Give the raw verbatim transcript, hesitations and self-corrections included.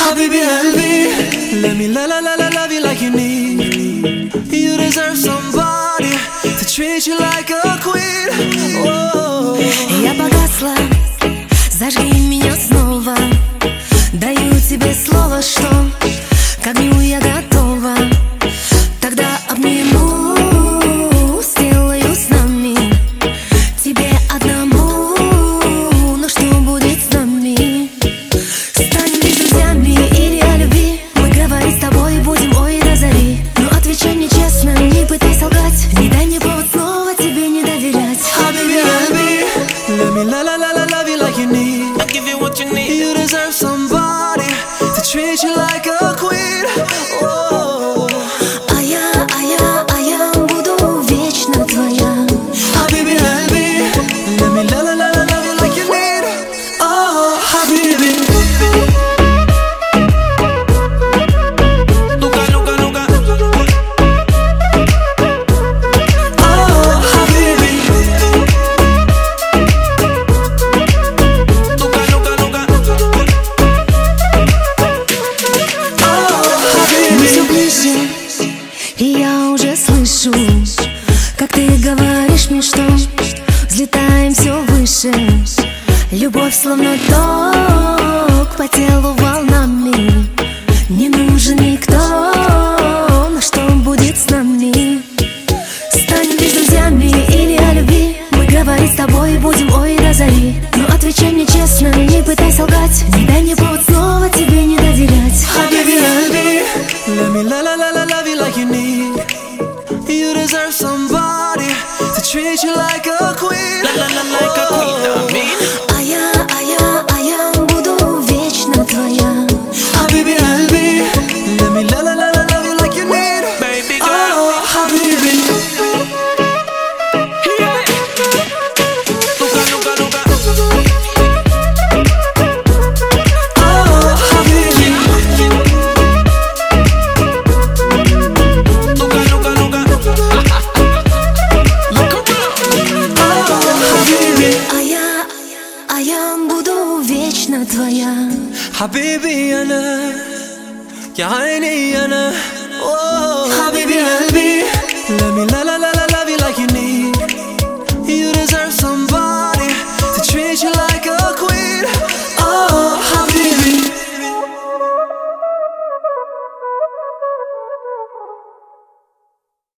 Habibi qalbi, let me la la la la love you like you need. You deserve somebody to treat you like a queen. Whoa. Я погасла, зажги меня снова. Даю тебе слово, что к огню я готова. Тогда обниму, сделаю с нами, тебе одному. Но что будет с нами? Станем ли друзьями или о любви? Мы говорить с тобой будем ой до зари. Но отвечай мне честно, не пытайся лгать. Не дай мне повод снова тебе не доверять. Habibi qalbi, let me la la la la love you like you need. I'll give you what you need. You deserve somebody to treat you like a queen. Whoa. А я, а я, а я буду вечно твоя. Habibi qalbi, let me la la la la love you like you need. Oh, Habibi. Nunca, nunca, nunca. Oh, Habibi. Nunca, nunca, nunca. Oh, Мы все Habibi. ближе, и я уже слышу, как ты говоришь мне, что взлетаем все выше. Любовь словно ток по телу волнами. Не нужен никто, но что будет с нами? Станем ли друзьями или о любви? Мы говорить с тобой будем ой до зари. Но отвечай мне честно, не пытайся лгать. Не дай мне повод снова тебе не доверять. Habibi qalbi, let me la la la la love you like you need. You deserve somebody to treat you like a queen. La la la like a queen, I mean. А я, а я, а я буду вечно твоя. Habibi qalbi, let me la la